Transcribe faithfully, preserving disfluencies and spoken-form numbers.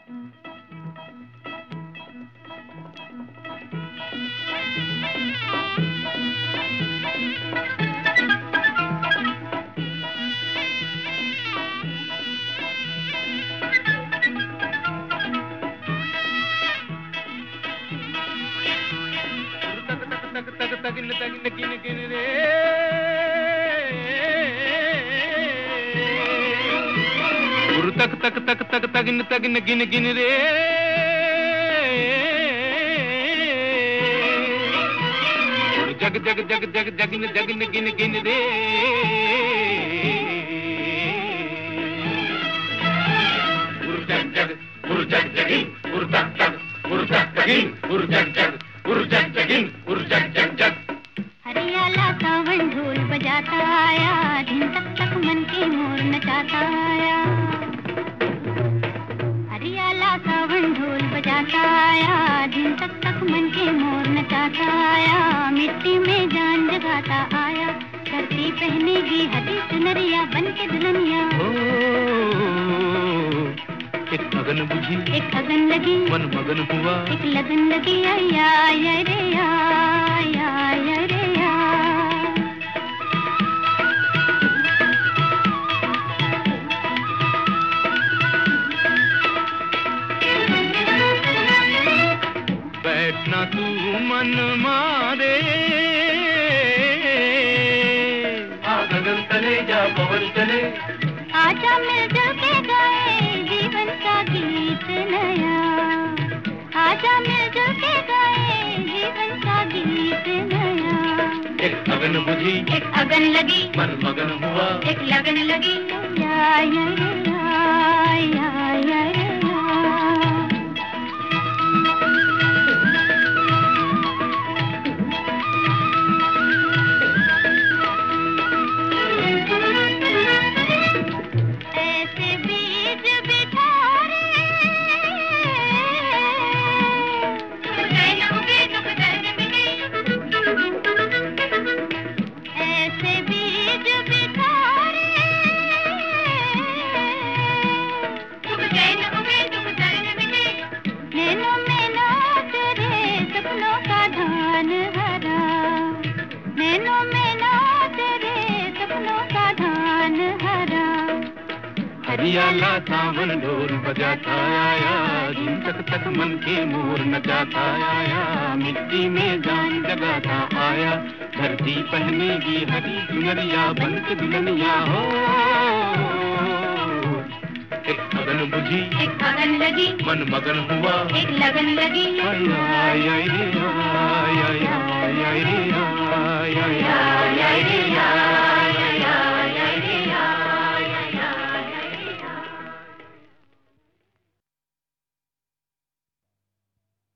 तगिन तगिन गिन गिन रे गुरु तक तक तक तक तगिन तगिन गिन गिन रे गुरु जग जग जग जग जगिन जगिन गिन गिन रे गुरु जग जग गुरु जग जगिन गुरु तक तक गुरु तक तगिन गुरु जग जग गुरु जग जगिन गुरु जग जग जग। हरियाला सावन ढोल बजाता आया, दिन तक तक मन के मोर नचाता आया। हरियाला सावन ढोल बजाता आया, दिन तक तक मन के मोर नचाता आया। मिट्टी में जान जगाता आया, धरती पहनेगी हरी चुनरिया बन के दुल्हनिया। एक अगन बुझी एक अगन लगी, मन मगन हुआ एक लगन लगी। आया आया रे आया आया रे आ। बैठना तू मन मारे, आ गगन तले जा पवन चले। आजा मिलजुल के गाए जीवन का गीत नया, आजा मिलजुल के गाए जीवन का गीत नया। एक अगन बुझी एक अगन लगी, मन मगन हुआ एक लगन लगी। या या या या या या। हरियाला सावन ढोल बजाता आया, दिन तक तक मन के मोर नचाता आया। मिट्टी में जान जगाता आया, धरती पहनेगी हरी चुनरिया बन के दुल्हनिया। हो एक अगन बुझी एक अगन लगी, मन मगन हुआ एक लगन लगी। आया आया आया आया आया आया आया आया।